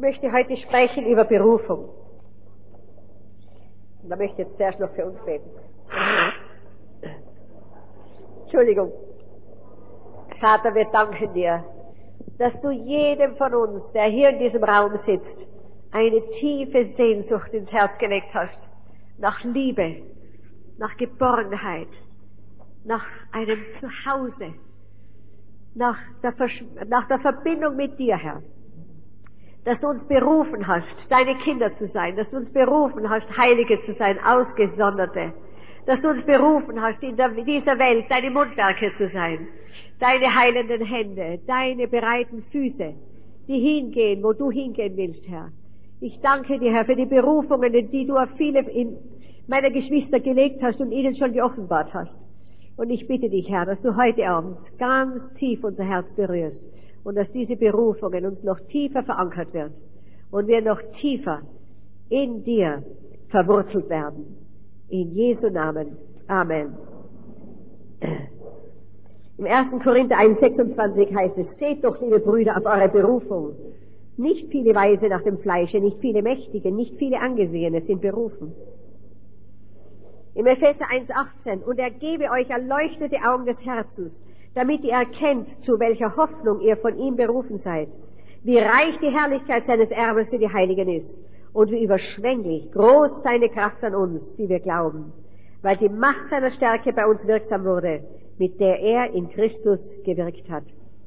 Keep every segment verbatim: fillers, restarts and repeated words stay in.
möchte heute sprechen über Berufung. Und da möchte ich jetzt zuerst noch für uns beten. Entschuldigung. Vater, wir danken dir, dass du jedem von uns, der hier in diesem Raum sitzt, eine tiefe Sehnsucht ins Herz gelegt hast, nach Liebe, nach Geborgenheit, nach einem Zuhause, nach der, Versch- nach der Verbindung mit dir, Herr. Dass du uns berufen hast, deine Kinder zu sein, dass du uns berufen hast, Heilige zu sein, Ausgesonderte, dass du uns berufen hast, in, der, in dieser Welt deine Mundwerke zu sein, deine heilenden Hände, deine bereiten Füße, die hingehen, wo du hingehen willst, Herr. Ich danke dir, Herr, für die Berufungen, die du auf viele in meiner Geschwister gelegt hast und ihnen schon geoffenbart hast. Und ich bitte dich, Herr, dass du heute Abend ganz tief unser Herz berührst und dass diese Berufungen uns noch tiefer verankert wird und wir noch tiefer in dir verwurzelt werden. In Jesu Namen. Amen. Im ersten Korinther eins sechsundzwanzig heißt es, seht doch, liebe Brüder, auf eure Berufung. Nicht viele Weise nach dem Fleische, nicht viele Mächtige, nicht viele Angesehene sind berufen. Im Epheser eins achtzehn, und er gebe euch erleuchtete Augen des Herzens, damit ihr erkennt, zu welcher Hoffnung ihr von ihm berufen seid, wie reich die Herrlichkeit seines Erbes für die Heiligen ist und wie überschwänglich groß seine Kraft an uns, die wir glauben, weil die Macht seiner Stärke bei uns wirksam wurde, mit der er in Christus gewirkt hat.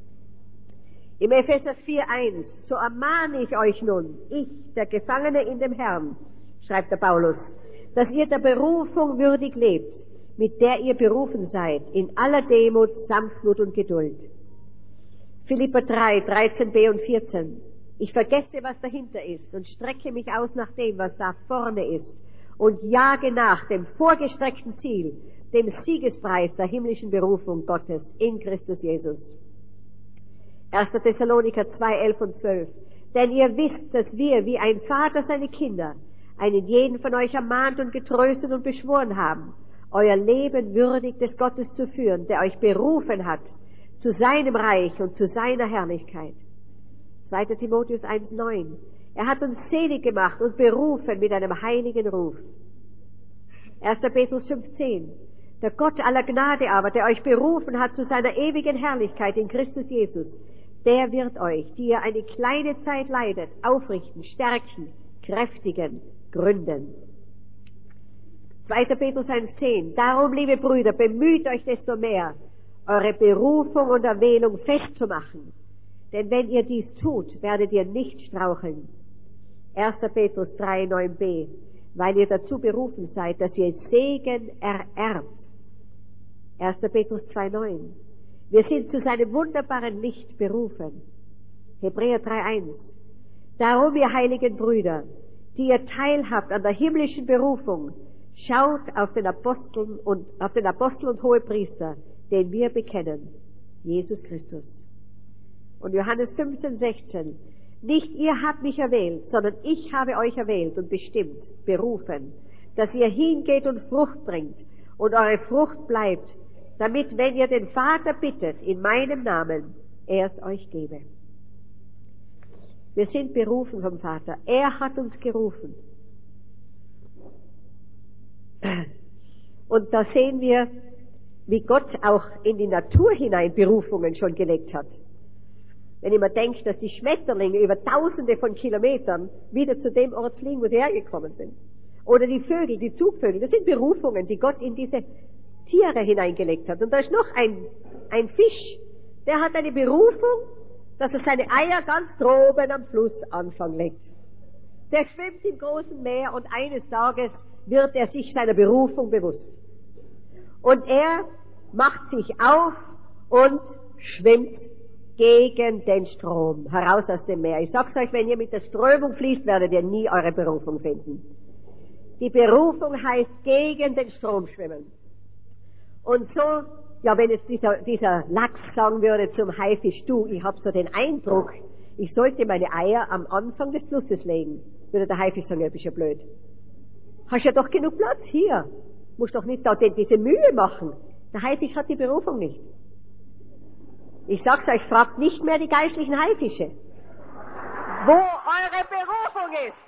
Im Epheser vier eins, so ermahne ich euch nun, ich, der Gefangene in dem Herrn, schreibt der Paulus, dass ihr der Berufung würdig lebt, mit der ihr berufen seid, in aller Demut, Sanftmut und Geduld. Philipper drei dreizehn b und vierzehn. Ich vergesse, was dahinter ist und strecke mich aus nach dem, was da vorne ist und jage nach dem vorgestreckten Ziel, dem Siegespreis der himmlischen Berufung Gottes in Christus Jesus. erster Thessaloniker zwei elf und zwölf. Denn ihr wisst, dass wir, wie ein Vater seine Kinder, einen jeden von euch ermahnt und getröstet und beschworen haben, euer Leben würdig des Gottes zu führen, der euch berufen hat, zu seinem Reich und zu seiner Herrlichkeit. zweiter Timotheus eins neun. Er hat uns selig gemacht und berufen mit einem heiligen Ruf. erster Petrus fünf zehn. Der Gott aller Gnade aber, der euch berufen hat zu seiner ewigen Herrlichkeit in Christus Jesus, der wird euch, die ihr eine kleine Zeit leidet, aufrichten, stärken, kräftigen, gründen. zweiter Petrus eins zehn. Darum, liebe Brüder, bemüht euch desto mehr, eure Berufung und Erwählung festzumachen. Denn wenn ihr dies tut, werdet ihr nicht straucheln. erster Petrus drei neun b. Weil ihr dazu berufen seid, dass ihr Segen ererbt. erster Petrus zwei neun. Wir sind zu seinem wunderbaren Licht berufen. Hebräer drei eins. Darum, ihr heiligen Brüder, die ihr teilhabt an der himmlischen Berufung, schaut auf den Apostel und, auf den Apostel und Hohepriester, den wir bekennen, Jesus Christus. Und Johannes fünfzehn sechzehn. Nicht ihr habt mich erwählt, sondern ich habe euch erwählt und bestimmt, berufen, dass ihr hingeht und Frucht bringt und eure Frucht bleibt, damit, wenn ihr den Vater bittet, in meinem Namen, er es euch gebe. Wir sind berufen vom Vater. Er hat uns gerufen. Und da sehen wir, wie Gott auch in die Natur hinein Berufungen schon gelegt hat. Wenn ich mir denke, dass die Schmetterlinge über tausende von Kilometern wieder zu dem Ort fliegen, wo sie hergekommen sind. Oder die Vögel, die Zugvögel, das sind Berufungen, die Gott in diese Tiere hineingelegt hat. Und da ist noch ein, ein Fisch, der hat eine Berufung, dass er seine Eier ganz droben am Flussanfang legt. Der schwimmt im großen Meer und eines Tages wird er sich seiner Berufung bewusst. Und er macht sich auf und schwimmt gegen den Strom, heraus aus dem Meer. Ich sag's euch, wenn ihr mit der Strömung fließt, werdet ihr nie eure Berufung finden. Die Berufung heißt gegen den Strom schwimmen. Und so, ja, wenn jetzt dieser, dieser Lachs sagen würde zum Haifisch, du, ich habe so den Eindruck, ich sollte meine Eier am Anfang des Flusses legen, würde der Haifisch sagen, ja, bist ja blöd. Hast ja doch genug Platz hier. Musst doch nicht da diese Mühe machen. Der Haifisch hat die Berufung nicht. Ich sag's euch, fragt nicht mehr die geistlichen Haifische. wo eure Berufung ist.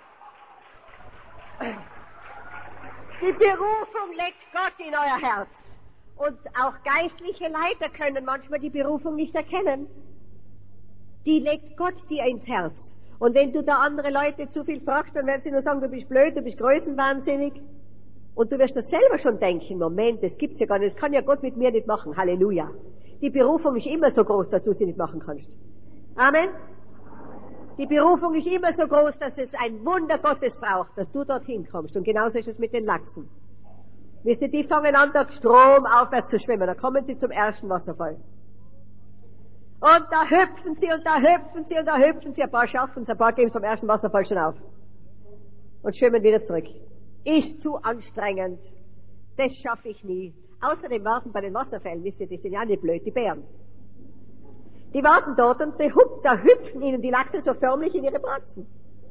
Die Berufung legt Gott in euer Herz. Und auch geistliche Leiter können manchmal die Berufung nicht erkennen. Die legt Gott dir ins Herz. Und wenn du da andere Leute zu viel fragst, dann werden sie nur sagen, du bist blöd, du bist größenwahnsinnig. Und du wirst das selber schon denken, Moment, das gibt's ja gar nicht, das kann ja Gott mit mir nicht machen, Halleluja. Die Berufung ist immer so groß, dass du sie nicht machen kannst. Amen. Die Berufung ist immer so groß, dass es ein Wunder Gottes braucht, dass du dorthin kommst. Und genauso ist es mit den Lachsen. Wisst ihr, die fangen an, da Strom aufwärts zu schwimmen, da kommen sie zum ersten Wasserfall. Und da hüpfen sie und da hüpfen sie und da hüpfen sie, ein paar schaffen es, ein paar geben es vom ersten Wasserfall schon auf. Und schwimmen wieder zurück. Ist zu anstrengend. Das schaffe ich nie. Außerdem warten bei den Wasserfällen, wisst ihr, die sind ja nicht blöd, die Bären. Die warten dort und die hup, da hüpfen ihnen die Lachse so förmlich in ihre Bratzen.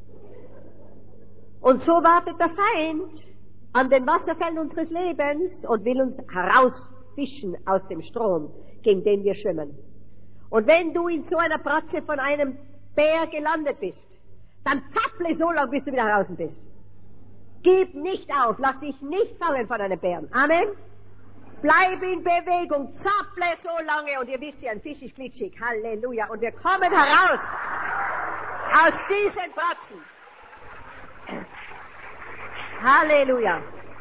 Und so wartet der Feind an den Wasserfällen unseres Lebens und will uns herausfischen aus dem Strom, gegen den wir schwimmen. Und wenn du in so einer Bratze von einem Bär gelandet bist, dann zapple so lang, bis du wieder draußen bist. Gib nicht auf, lass dich nicht fangen von einem Bären. Amen. Bleib in Bewegung, zapple so lange, und ihr wisst ja, ein Fisch ist glitschig. Halleluja. Und wir kommen heraus aus diesen Bratzen. Halleluja.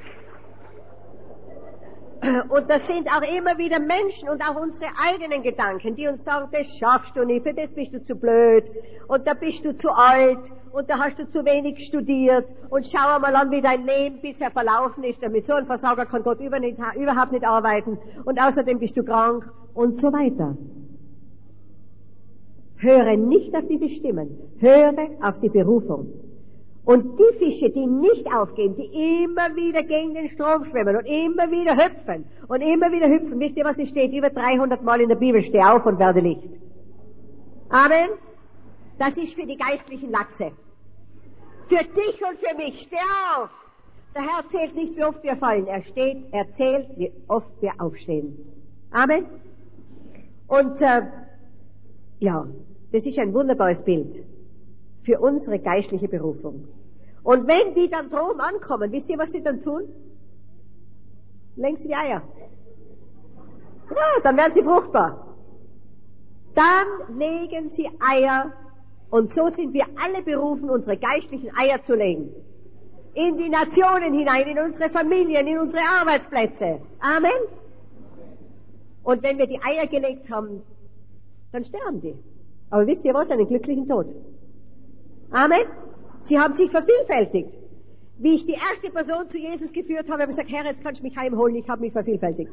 Und das sind auch immer wieder Menschen und auch unsere eigenen Gedanken, die uns sagen, das schaffst du nicht, für das bist du zu blöd und da bist du zu alt und da hast du zu wenig studiert und schau mal an, wie dein Leben bisher verlaufen ist. Mit so einem Versager kann Gott überhaupt nicht arbeiten und außerdem bist du krank und so weiter. Höre nicht auf diese Stimmen, höre auf die Berufung. Und die Fische, die nicht aufgehen, die immer wieder gegen den Strom schwimmen und immer wieder hüpfen und immer wieder hüpfen, wisst ihr, was es steht? Über dreihundert Mal in der Bibel, steh auf und werde Licht. Amen. Das ist für die geistlichen Lachse. Für dich und für mich, steh auf. Der Herr zählt nicht, wie oft wir fallen. Er steht, er zählt, wie oft wir aufstehen. Amen. Und, äh, ja, das ist ein wunderbares Bild für unsere geistliche Berufung. Und wenn die dann droben ankommen, wisst ihr, was sie dann tun? Legen sie die Eier. Ja, dann werden sie fruchtbar. Dann legen sie Eier, und so sind wir alle berufen, unsere geistlichen Eier zu legen. In die Nationen hinein, in unsere Familien, in unsere Arbeitsplätze. Amen. Und wenn wir die Eier gelegt haben, dann sterben die. Aber wisst ihr was? Einen glücklichen Tod. Amen. Sie haben sich vervielfältigt. Wie ich die erste Person zu Jesus geführt habe, habe ich gesagt, Herr, jetzt kannst du mich heimholen, ich habe mich vervielfältigt.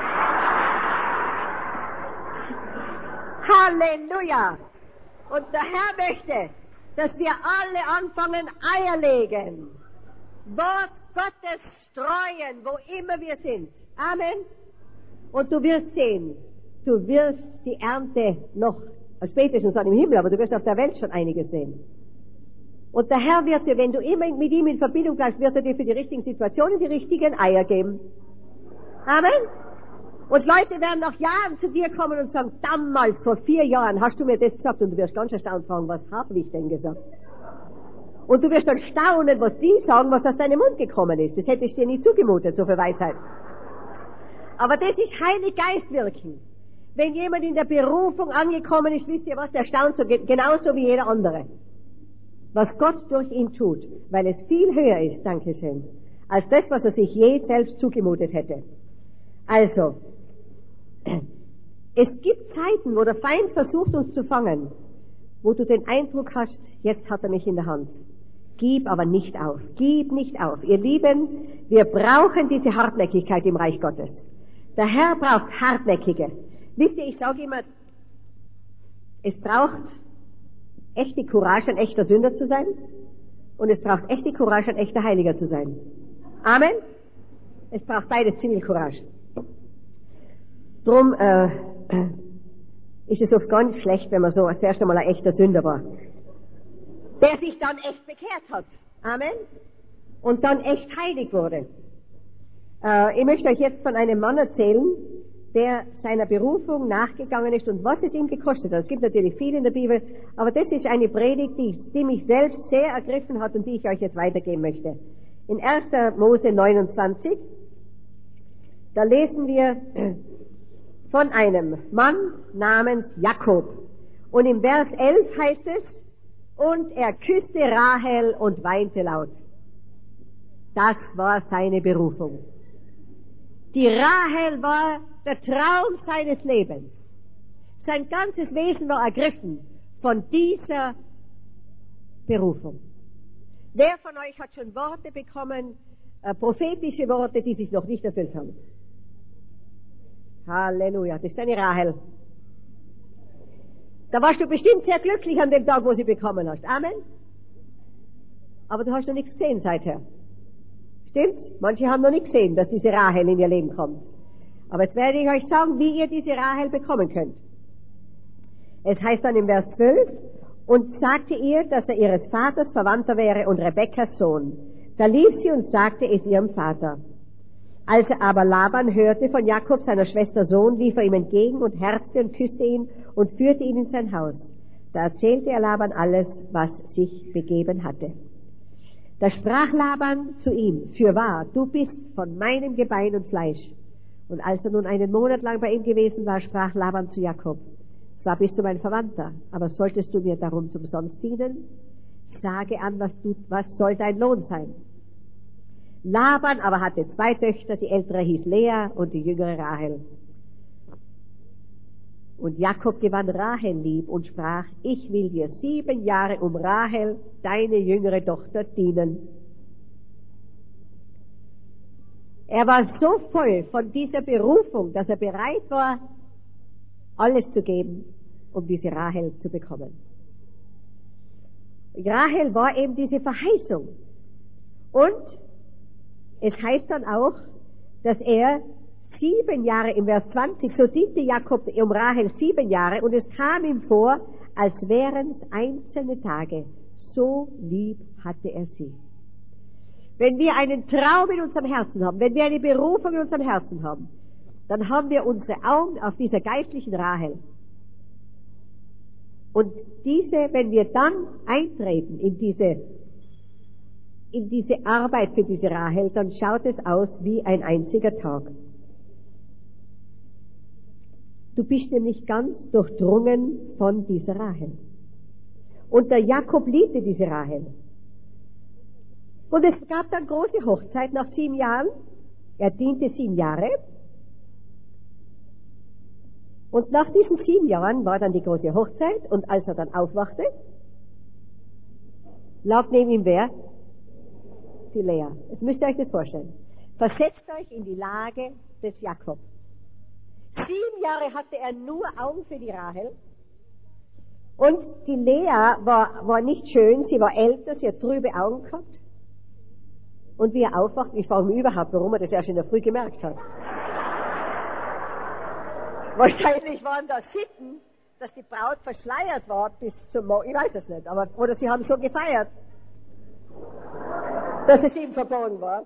Halleluja. Und der Herr möchte, dass wir alle anfangen, Eier legen. Wort Gottes streuen, wo immer wir sind. Amen. Und du wirst sehen, du wirst die Ernte noch, spätestens an im Himmel, aber du wirst auf der Welt schon einiges sehen. Und der Herr wird dir, wenn du immer mit ihm in Verbindung bleibst, wird er dir für die richtigen Situationen die richtigen Eier geben. Amen. Und Leute werden nach Jahren zu dir kommen und sagen, damals, vor vier Jahren, hast du mir das gesagt, und du wirst ganz erstaunt fragen, was habe ich denn gesagt? Und du wirst dann staunen, was die sagen, was aus deinem Mund gekommen ist. Das hätte ich dir nie zugemutet, so viel Weisheit. Aber das ist Heilig Geist wirken. Wenn jemand in der Berufung angekommen ist, wisst ihr was, der staunt so, genauso wie jeder andere. Was Gott durch ihn tut, weil es viel höher ist, Dankeschön, als das, was er sich je selbst zugemutet hätte. Also, es gibt Zeiten, wo der Feind versucht, uns zu fangen, wo du den Eindruck hast, jetzt hat er mich in der Hand. Gib aber nicht auf, gib nicht auf. Ihr Lieben, wir brauchen diese Hartnäckigkeit im Reich Gottes. Der Herr braucht Hartnäckige. Wisst ihr, ich sage immer, es braucht echte Courage, ein echter Sünder zu sein, und es braucht echte Courage, ein echter Heiliger zu sein. Amen. Es braucht beides Zivilcourage. Drum äh, ist es oft ganz schlecht, wenn man so zuerst einmal ein echter Sünder war, der sich dann echt bekehrt hat. Amen. Und dann echt heilig wurde. Äh, ich möchte euch jetzt von einem Mann erzählen, der seiner Berufung nachgegangen ist und was es ihm gekostet hat. Es gibt natürlich viel in der Bibel, aber das ist eine Predigt, die, die mich selbst sehr ergriffen hat und die ich euch jetzt weitergeben möchte. In erster Mose neunundzwanzig, da lesen wir von einem Mann namens Jakob. Und im Vers elf heißt es, und er küsste Rahel und weinte laut. Das war seine Berufung. Die Rahel war der Traum seines Lebens. Sein ganzes Wesen war ergriffen von dieser Berufung. Wer von euch hat schon Worte bekommen, äh, prophetische Worte, die sich noch nicht erfüllt haben? Halleluja, das ist eine Rahel. Da warst du bestimmt sehr glücklich an dem Tag, wo sie bekommen hast. Amen. Aber du hast noch nichts gesehen seither. Stimmt's? Manche haben noch nicht gesehen, dass diese Rahel in ihr Leben kommt. Aber jetzt werde ich euch sagen, wie ihr diese Rahel bekommen könnt. Es heißt dann im Vers zwölf, und sagte ihr, dass er ihres Vaters Verwandter wäre und Rebekkas Sohn. Da lief sie und sagte es ihrem Vater. Als er aber Laban hörte von Jakob, seiner Schwester Sohn, lief er ihm entgegen und herzte und küsste ihn und führte ihn in sein Haus. Da erzählte er Laban alles, was sich begeben hatte. Da sprach Laban zu ihm, fürwahr, du bist von meinem Gebein und Fleisch. Und als er nun einen Monat lang bei ihm gewesen war, sprach Laban zu Jakob, zwar bist du mein Verwandter, aber solltest du mir darum zum Sonst dienen? Sage an, was, du, was soll dein Lohn sein? Laban aber hatte zwei Töchter, die ältere hieß Lea und die jüngere Rahel. Und Jakob gewann Rahel lieb und sprach, ich will dir sieben Jahre um Rahel, deine jüngere Tochter, dienen. Er war so voll von dieser Berufung, dass er bereit war, alles zu geben, um diese Rahel zu bekommen. Rahel war eben diese Verheißung. Und es heißt dann auch, dass er sieben Jahre, im Vers zwanzig, so diente Jakob um Rahel sieben Jahre, und es kam ihm vor, als wären es einzelne Tage. So lieb hatte er sie. Wenn wir einen Traum in unserem Herzen haben, wenn wir eine Berufung in unserem Herzen haben, dann haben wir unsere Augen auf dieser geistlichen Rahel. Und diese, wenn wir dann eintreten in diese, in diese Arbeit für diese Rahel, dann schaut es aus wie ein einziger Tag. Du bist nämlich ganz durchdrungen von dieser Rahel. Und der Jakob liebte diese Rahel. Und es gab dann große Hochzeit nach sieben Jahren. Er diente sieben Jahre. Und nach diesen sieben Jahren war dann die große Hochzeit, und als er dann aufwachte, lag neben ihm wer? Die Lea. Jetzt müsst ihr euch das vorstellen. Versetzt euch in die Lage des Jakob. Sieben Jahre hatte er nur Augen für die Rahel. Und die Lea war, war nicht schön, sie war älter, sie hat trübe Augen gehabt. Und wie er aufwacht, ich frage mich überhaupt, warum er das erst in der Früh gemerkt hat. Wahrscheinlich waren da Sitten, dass die Braut verschleiert war bis zum Morgen, ich weiß es nicht, aber, oder sie haben so gefeiert, dass es ihm verborgen war.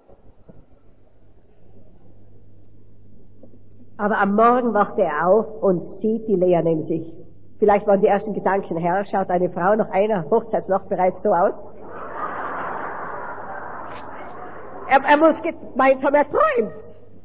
Aber am Morgen wachte er auf und sieht die Lea neben sich. Vielleicht waren die ersten Gedanken, Herr, schaut eine Frau nach einer Hochzeitsnacht bereits so aus? Er, er muss gemeint haben, er träumt.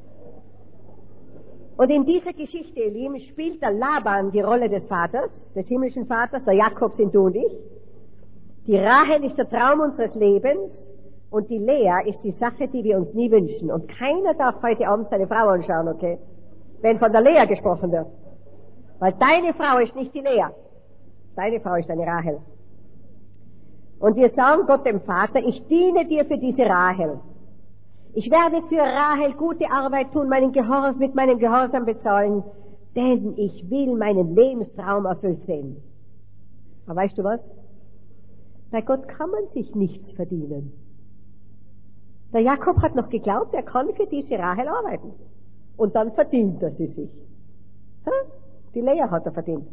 Und in dieser Geschichte, ihr Lieben, spielt der Laban die Rolle des Vaters, des himmlischen Vaters, der Jakob sind du und ich. Die Rahel ist der Traum unseres Lebens und die Lea ist die Sache, die wir uns nie wünschen. Und keiner darf heute Abend seine Frau anschauen, okay? Wenn von der Lea gesprochen wird. Weil deine Frau ist nicht die Lea. Deine Frau ist eine Rahel. Und wir sagen Gott dem Vater, ich diene dir für diese Rahel. Ich werde für Rahel gute Arbeit tun, meinen Gehorsam, mit meinem Gehorsam bezahlen, denn ich will meinen Lebenstraum erfüllt sehen. Aber weißt du was? Bei Gott kann man sich nichts verdienen. Der Jakob hat noch geglaubt, er kann für diese Rahel arbeiten. Und dann verdient er sie sich. Die Lea hat er verdient.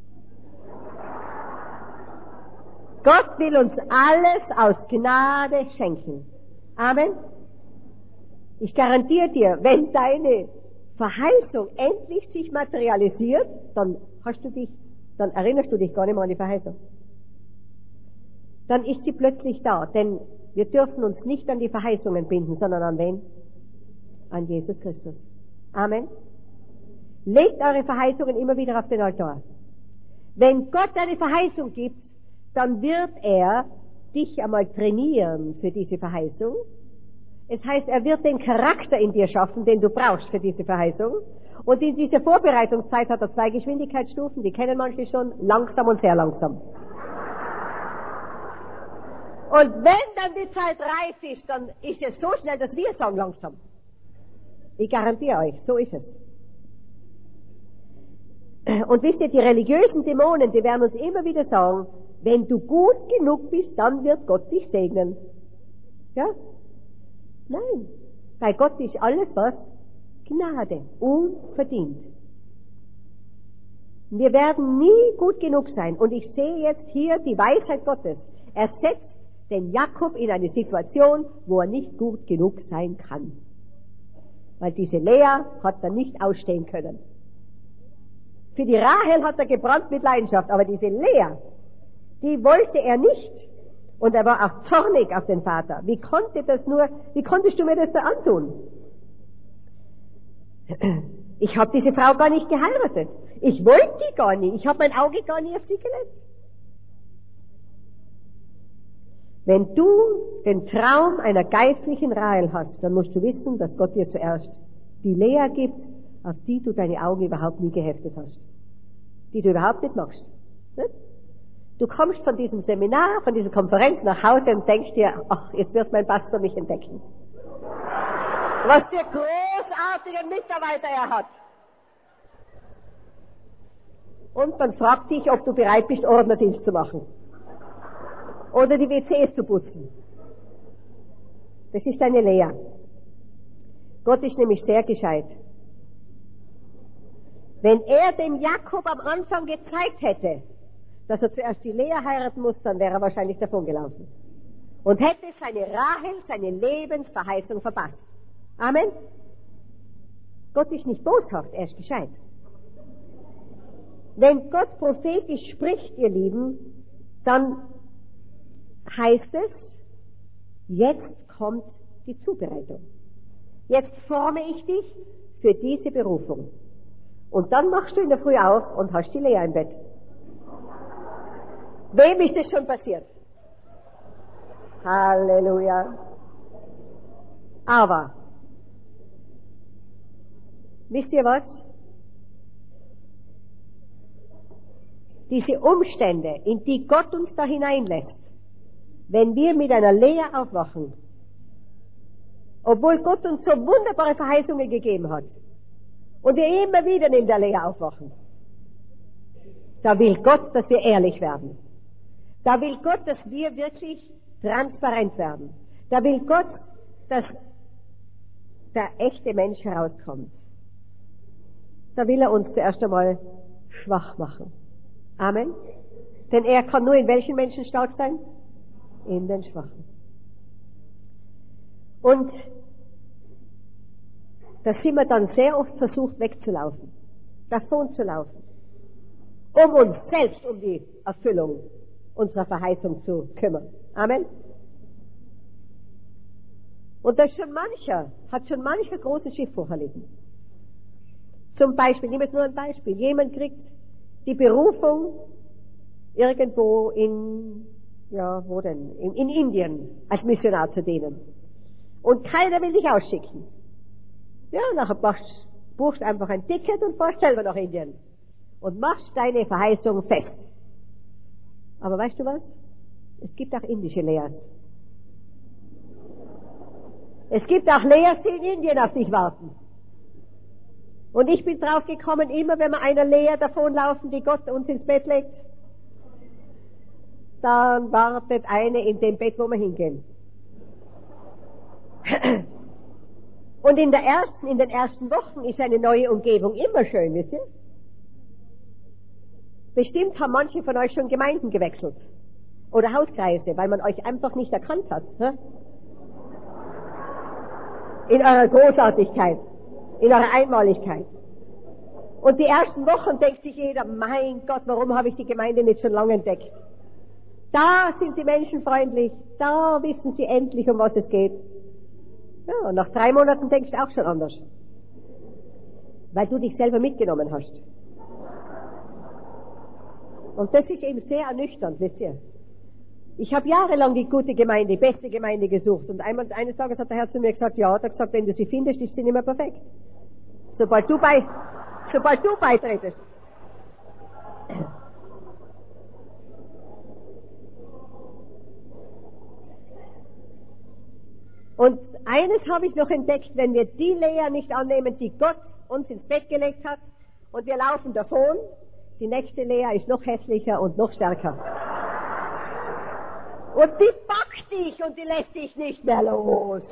Gott will uns alles aus Gnade schenken. Amen. Ich garantiere dir, wenn deine Verheißung endlich sich materialisiert, dann hast du dich, dann erinnerst du dich gar nicht mehr an die Verheißung. Dann ist sie plötzlich da, denn wir dürfen uns nicht an die Verheißungen binden, sondern an wen? An Jesus Christus. Amen. Legt eure Verheißungen immer wieder auf den Altar. Wenn Gott eine Verheißung gibt, dann wird er dich einmal trainieren für diese Verheißung. Es heißt, er wird den Charakter in dir schaffen, den du brauchst für diese Verheißung. Und in dieser Vorbereitungszeit hat er zwei Geschwindigkeitsstufen, die kennen manche schon, langsam und sehr langsam. Und wenn dann die Zeit reif ist, dann ist es so schnell, dass wir sagen langsam. Ich garantiere euch, so ist es. Und wisst ihr, die religiösen Dämonen, die werden uns immer wieder sagen, wenn du gut genug bist, dann wird Gott dich segnen. Ja? Nein. Bei Gott ist alles was? Gnade. Unverdient. Wir werden nie gut genug sein. Und ich sehe jetzt hier die Weisheit Gottes. Er setzt den Jakob in eine Situation, wo er nicht gut genug sein kann. Weil diese Lea hat er nicht ausstehen können. Für die Rahel hat er gebrannt mit Leidenschaft, aber diese Lea, die wollte er nicht. Und er war auch zornig auf den Vater. Wie konnte das nur, wie konntest du mir das da antun? Ich habe diese Frau gar nicht geheiratet. Ich wollte die gar nicht. Ich habe mein Auge gar nicht auf sie gelegt. Wenn du den Traum einer geistlichen Rahel hast, dann musst du wissen, dass Gott dir zuerst die Lea gibt, auf die du deine Augen überhaupt nie geheftet hast. Die du überhaupt nicht magst. Nicht? Du kommst von diesem Seminar, von dieser Konferenz nach Hause und denkst dir, ach, jetzt wird mein Pastor mich entdecken. Was für großartige Mitarbeiter er hat. Und man fragt dich, ob du bereit bist, Ordnerdienst zu machen. Oder die W Cs zu putzen. Das ist eine Lea. Gott ist nämlich sehr gescheit. Wenn er dem Jakob am Anfang gezeigt hätte, dass er zuerst die Lea heiraten muss, dann wäre er wahrscheinlich davongelaufen. Und hätte seine Rahel, seine Lebensverheißung verpasst. Amen. Gott ist nicht boshaft, er ist gescheit. Wenn Gott prophetisch spricht, ihr Lieben, dann heißt es, jetzt kommt die Zubereitung. Jetzt forme ich dich für diese Berufung. Und dann machst du in der Früh auf und hast die Lea im Bett. Wem ist das schon passiert? Halleluja. Aber, wisst ihr was? Diese Umstände, in die Gott uns da hineinlässt, wenn wir mit einer Lea aufwachen, obwohl Gott uns so wunderbare Verheißungen gegeben hat, und wir immer wieder in der Lea aufwachen, da will Gott, dass wir ehrlich werden. Da will Gott, dass wir wirklich transparent werden. Da will Gott, dass der echte Mensch herauskommt. Da will er uns zuerst einmal schwach machen. Amen. Denn er kann nur in welchen Menschen stark sein? In den Schwachen. Und da sind wir dann sehr oft versucht wegzulaufen, davon zu laufen, um uns selbst um die Erfüllung unserer Verheißung zu kümmern. Amen. Und da ist schon mancher, hat schon mancher großes Schiffbruch erlitten. Zum Beispiel, nehmen wir jetzt nur ein Beispiel, jemand kriegt die Berufung irgendwo in, ja, wo denn? In, in Indien als Missionar zu dienen. Und keiner will dich ausschicken. Ja, nachher machst, buchst einfach ein Ticket und fährst selber nach Indien. Und machst deine Verheißung fest. Aber weißt du was? Es gibt auch indische Leas. Es gibt auch Leas, die in Indien auf dich warten. Und ich bin drauf gekommen, immer wenn wir einer Lea davonlaufen, die Gott uns ins Bett legt, dann wartet eine in dem Bett, wo wir hingehen. Und in der ersten, in den ersten Wochen ist eine neue Umgebung immer schön, wisst ihr? Bestimmt haben manche von euch schon Gemeinden gewechselt. Oder Hauskreise, weil man euch einfach nicht erkannt hat. Hä? In eurer Großartigkeit. In eurer Einmaligkeit. Und die ersten Wochen denkt sich jeder, mein Gott, warum habe ich die Gemeinde nicht schon lange entdeckt? Da sind die Menschen freundlich, da wissen sie endlich, um was es geht. Ja, und nach drei Monaten denkst du auch schon anders. Weil du dich selber mitgenommen hast. Und das ist eben sehr ernüchternd, wisst ihr. Ich habe jahrelang die gute Gemeinde, die beste Gemeinde gesucht. Und einmal, eines Tages hat der Herr zu mir gesagt, ja, hat er gesagt, wenn du sie findest, ist sie nicht mehr perfekt. Sobald du bei, sobald du beitretest. Und eines habe ich noch entdeckt, wenn wir die Lehre nicht annehmen, die Gott uns ins Bett gelegt hat, und wir laufen davon, die nächste Lehre ist noch hässlicher und noch stärker. Und die packt dich und die lässt dich nicht mehr los.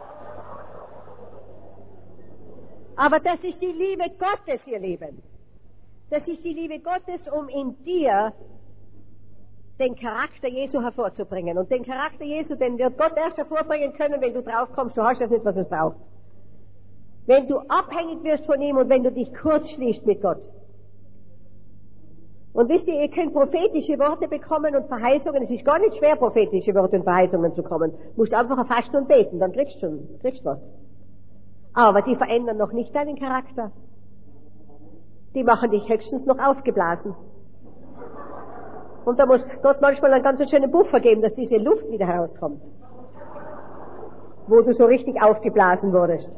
Aber das ist die Liebe Gottes, ihr Lieben. Das ist die Liebe Gottes, um in dir den Charakter Jesu hervorzubringen. Und den Charakter Jesu, den wird Gott erst hervorbringen können, wenn du draufkommst, du hast das nicht, was es braucht. Wenn du abhängig wirst von ihm und wenn du dich kurz schließt mit Gott. Und wisst ihr, ihr könnt prophetische Worte bekommen und Verheißungen. Es ist gar nicht schwer, prophetische Worte und Verheißungen zu kommen. Du musst einfach fasten und beten, dann kriegst du schon, kriegst was. Aber die verändern noch nicht deinen Charakter. Die machen dich höchstens noch aufgeblasen. Und da muss Gott manchmal einen ganz schönen Puffer geben, dass diese Luft wieder herauskommt. Wo du so richtig aufgeblasen wurdest.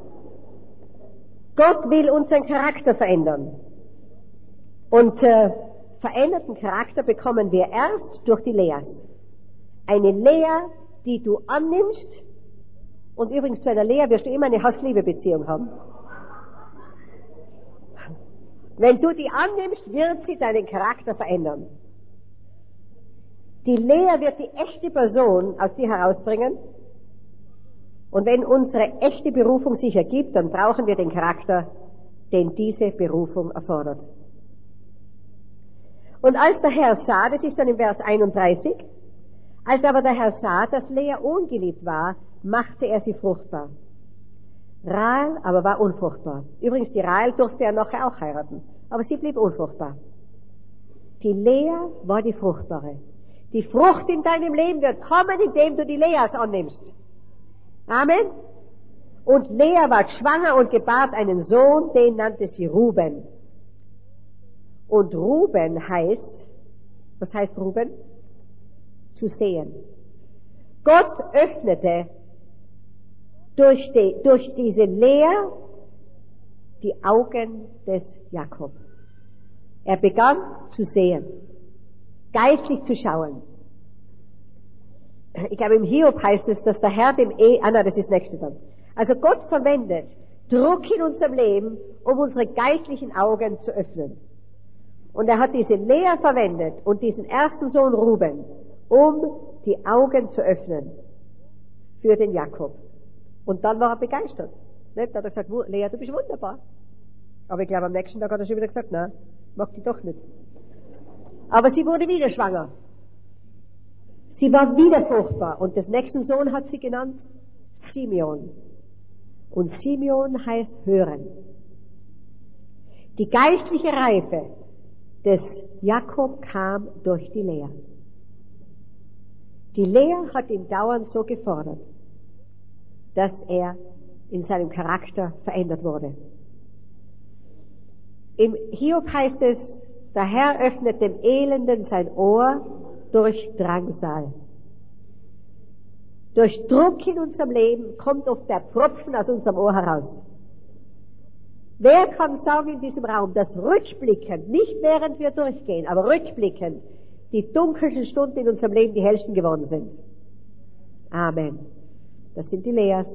Gott will unseren Charakter verändern. Und äh, veränderten Charakter bekommen wir erst durch die Lehrs. Eine Lehre, die du annimmst. Und übrigens zu einer Lehre wirst du immer eine Hass-Liebe-Beziehung haben. Wenn du die annimmst, wird sie deinen Charakter verändern. Die Lehre wird die echte Person aus dir herausbringen. Und wenn unsere echte Berufung sich ergibt, dann brauchen wir den Charakter, den diese Berufung erfordert. Und als der Herr sah, das ist dann im Vers einunddreißig, als aber der Herr sah, dass Lea ungeliebt war, machte er sie fruchtbar. Rahel aber war unfruchtbar. Übrigens, die Rahel durfte er nachher auch heiraten, aber sie blieb unfruchtbar. Die Lea war die Fruchtbare. Die Frucht in deinem Leben wird kommen, indem du die Leas annimmst. Amen. Und Lea war schwanger und gebart einen Sohn, den nannte sie Ruben. Und Ruben heißt, was heißt Ruben? Zu sehen. Gott öffnete durch, die, durch diese Lea die Augen des Jakob. Er begann zu sehen, geistlich zu schauen. Ich glaube, im Hiob heißt es, dass der Herr dem E... Ah, nein, das ist das nächste dann. Also Gott verwendet Druck in unserem Leben, um unsere geistlichen Augen zu öffnen. Und er hat diese Lea verwendet und diesen ersten Sohn Ruben, um die Augen zu öffnen für den Jakob. Und dann war er begeistert. Nicht? Da hat er gesagt, Lea, du bist wunderbar. Aber ich glaube, am nächsten Tag hat er schon wieder gesagt, nein, mag die doch nicht. Aber sie wurde wieder schwanger. Sie war wieder fruchtbar. Und des nächsten Sohn hat sie genannt Simeon. Und Simeon heißt hören. Die geistliche Reife des Jakob kam durch die Lea. Die Lea hat ihn dauernd so gefordert, dass er in seinem Charakter verändert wurde. Im Hiob heißt es, der Herr öffnet dem Elenden sein Ohr durch Drangsal. Durch Druck in unserem Leben kommt oft der Pfropfen aus unserem Ohr heraus. Wer kann sagen in diesem Raum, dass rückblickend, nicht während wir durchgehen, aber rückblickend, die dunkelsten Stunden in unserem Leben die hellsten geworden sind? Amen. Das sind die Leas.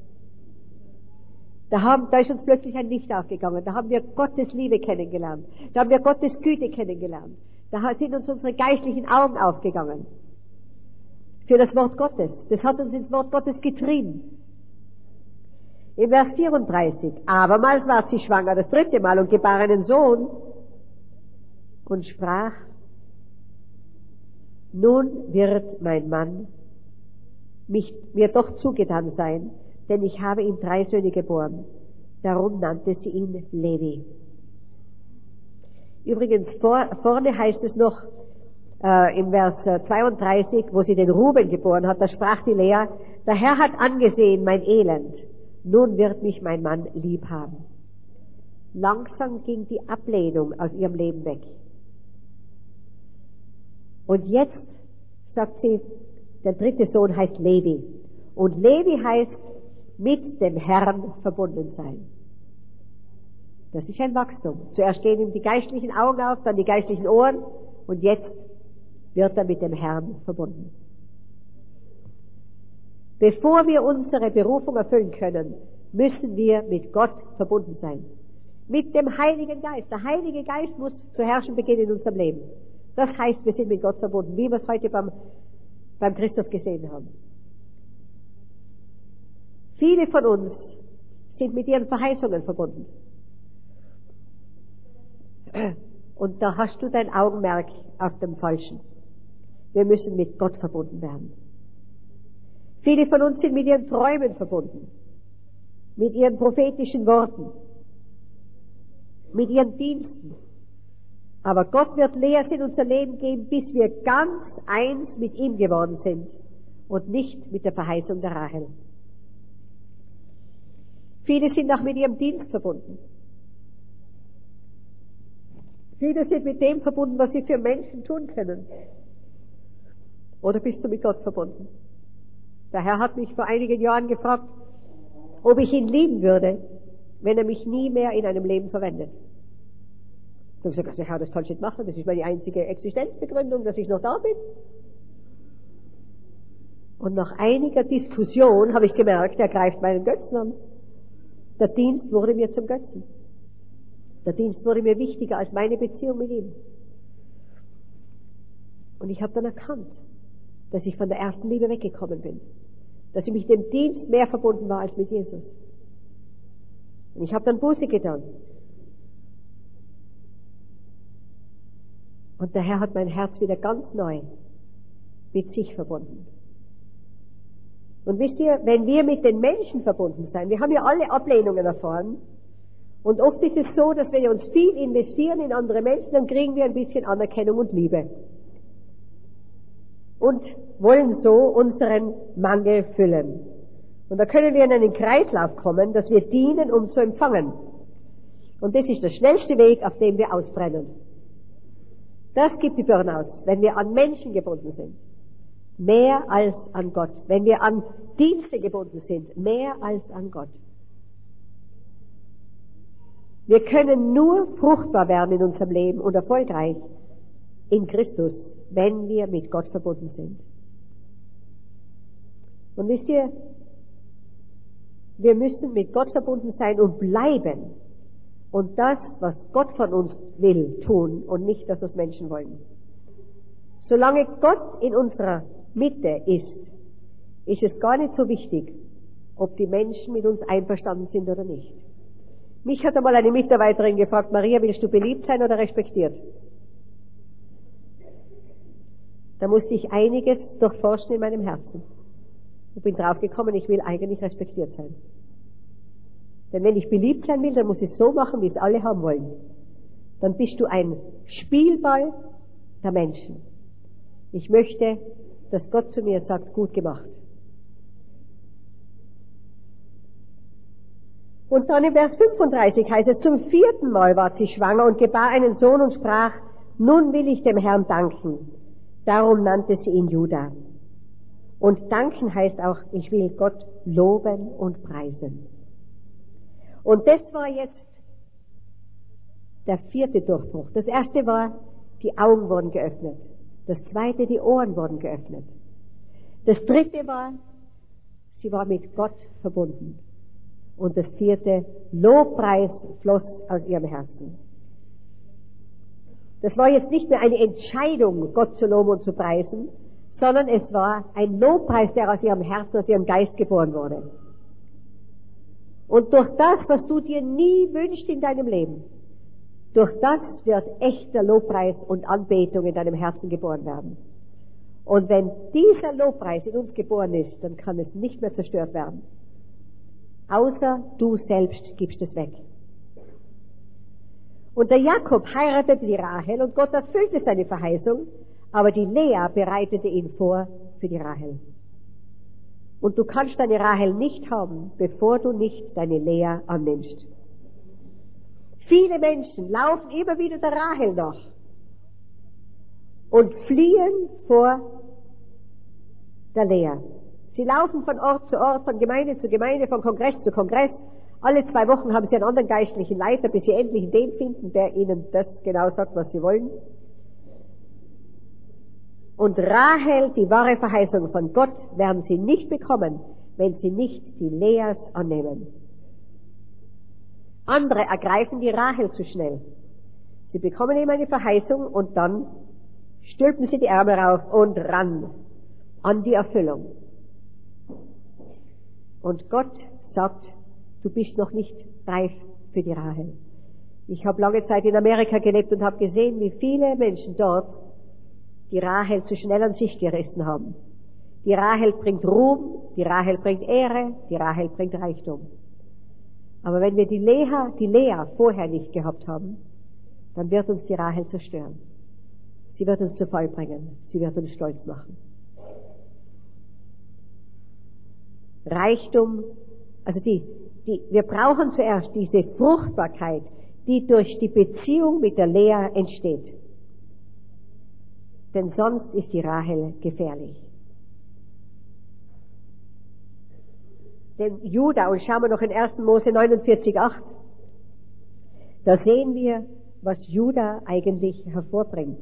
Da, haben, da ist uns plötzlich ein Licht aufgegangen. Da haben wir Gottes Liebe kennengelernt. Da haben wir Gottes Güte kennengelernt. Da sind uns unsere geistlichen Augen aufgegangen. Für das Wort Gottes. Das hat uns ins Wort Gottes getrieben. Im Vers vierunddreißig. Abermals war sie schwanger, das dritte Mal, und gebar einen Sohn und sprach, nun wird mein Mann mich, mir doch zugetan sein, denn ich habe ihm drei Söhne geboren. Darum nannte sie ihn Levi. Übrigens, vor, vorne heißt es noch, äh, im Vers zweiunddreißig, wo sie den Ruben geboren hat, da sprach die Lea, der Herr hat angesehen mein Elend, nun wird mich mein Mann lieb haben. Langsam ging die Ablehnung aus ihrem Leben weg. Und jetzt, sagt sie, der dritte Sohn heißt Levi. Und Levi heißt, mit dem Herrn verbunden sein. Das ist ein Wachstum. Zuerst stehen ihm die geistlichen Augen auf, dann die geistlichen Ohren und jetzt wird er mit dem Herrn verbunden. Bevor wir unsere Berufung erfüllen können, müssen wir mit Gott verbunden sein. Mit dem Heiligen Geist. Der Heilige Geist muss zu herrschen beginnen in unserem Leben. Das heißt, wir sind mit Gott verbunden, wie wir es heute beim, beim Christoph gesehen haben. Viele von uns sind mit ihren Verheißungen verbunden. Und da hast du dein Augenmerk auf dem Falschen. Wir müssen mit Gott verbunden werden. Viele von uns sind mit ihren Träumen verbunden, mit ihren prophetischen Worten, mit ihren Diensten. Aber Gott wird Leas in unser Leben geben, bis wir ganz eins mit ihm geworden sind und nicht mit der Verheißung der Rahel. Viele sind auch mit ihrem Dienst verbunden. Viele sind mit dem verbunden, was sie für Menschen tun können. Oder bist du mit Gott verbunden? Der Herr hat mich vor einigen Jahren gefragt, ob ich ihn lieben würde, wenn er mich nie mehr in einem Leben verwendet. Ich habe gesagt, der Herr, das kannst du nicht machen, das ist meine einzige Existenzbegründung, dass ich noch da bin. Und nach einiger Diskussion habe ich gemerkt, er greift meinen Götzen an. Der Dienst wurde mir zum Götzen. Der Dienst wurde mir wichtiger als meine Beziehung mit ihm. Und ich habe dann erkannt, dass ich von der ersten Liebe weggekommen bin. Dass ich mit dem Dienst mehr verbunden war als mit Jesus. Und ich habe dann Buße getan. Und der Herr hat mein Herz wieder ganz neu mit sich verbunden. Und wisst ihr, wenn wir mit den Menschen verbunden sein, wir haben ja alle Ablehnungen erfahren, und oft ist es so, dass wenn wir uns viel investieren in andere Menschen, dann kriegen wir ein bisschen Anerkennung und Liebe. Und wollen so unseren Mangel füllen. Und da können wir in einen Kreislauf kommen, dass wir dienen, um zu empfangen. Und das ist der schnellste Weg, auf dem wir ausbrennen. Das gibt die Burnouts, wenn wir an Menschen gebunden sind. Mehr als an Gott. Wenn wir an Dienste gebunden sind, mehr als an Gott. Wir können nur fruchtbar werden in unserem Leben und erfolgreich in Christus, wenn wir mit Gott verbunden sind. Und wisst ihr, wir müssen mit Gott verbunden sein und bleiben. Und das, was Gott von uns will, tun und nicht, dass das Menschen wollen. Solange Gott in unserer Mitte ist, ist es gar nicht so wichtig, ob die Menschen mit uns einverstanden sind oder nicht. Mich hat einmal eine Mitarbeiterin gefragt, Maria, willst du beliebt sein oder respektiert? Da musste ich einiges durchforschen in meinem Herzen. Ich bin draufgekommen, ich will eigentlich respektiert sein. Denn wenn ich beliebt sein will, dann muss ich es so machen, wie es alle haben wollen. Dann bist du ein Spielball der Menschen. Ich möchte, dass Gott zu mir sagt, gut gemacht. Und dann im Vers fünfunddreißig heißt es, zum vierten Mal war sie schwanger und gebar einen Sohn und sprach, nun will ich dem Herrn danken. Darum nannte sie ihn Juda. Und danken heißt auch, ich will Gott loben und preisen. Und das war jetzt der vierte Durchbruch. Das erste war, die Augen wurden geöffnet. Das zweite, die Ohren wurden geöffnet. Das dritte war, sie war mit Gott verbunden. Und das vierte, Lobpreis floss aus ihrem Herzen. Das war jetzt nicht mehr eine Entscheidung, Gott zu loben und zu preisen, sondern es war ein Lobpreis, der aus ihrem Herzen, aus ihrem Geist geboren wurde. Und durch das, was du dir nie wünschst in deinem Leben, durch das wird echter Lobpreis und Anbetung in deinem Herzen geboren werden. Und wenn dieser Lobpreis in uns geboren ist, dann kann es nicht mehr zerstört werden. außer du selbst gibst es weg. Und der Jakob heiratete die Rahel und Gott erfüllte seine Verheißung, aber die Lea bereitete ihn vor für die Rahel. Und du kannst deine Rahel nicht haben, bevor du nicht deine Lea annimmst. Viele Menschen laufen immer wieder der Rahel nach und fliehen vor der Lea. Sie laufen von Ort zu Ort, von Gemeinde zu Gemeinde, von Kongress zu Kongress. Alle zwei Wochen haben sie einen anderen geistlichen Leiter, bis sie endlich den finden, der ihnen das genau sagt, was sie wollen. Und Rahel, die wahre Verheißung von Gott, werden sie nicht bekommen, wenn sie nicht die Leas annehmen. Andere ergreifen die Rahel zu schnell. Sie bekommen eben eine Verheißung und dann stülpen sie die Ärmel rauf und ran an die Erfüllung. Und Gott sagt, du bist noch nicht reif für die Rahel. Ich habe lange Zeit in Amerika gelebt und habe gesehen, wie viele Menschen dort die Rahel zu schnell an sich gerissen haben. Die Rahel bringt Ruhm, die Rahel bringt Ehre, die Rahel bringt Reichtum. Aber wenn wir die Lea, die Lea vorher nicht gehabt haben, dann wird uns die Rahel zerstören. Sie wird uns zu Fall bringen. Sie wird uns stolz machen. Reichtum, also die, die, wir brauchen zuerst diese Fruchtbarkeit, die durch die Beziehung mit der Lea entsteht. Denn sonst ist die Rahel gefährlich. Denn Juda, und schauen wir noch in ersten Mose neunundvierzig, acht, da sehen wir, was Juda eigentlich hervorbringt.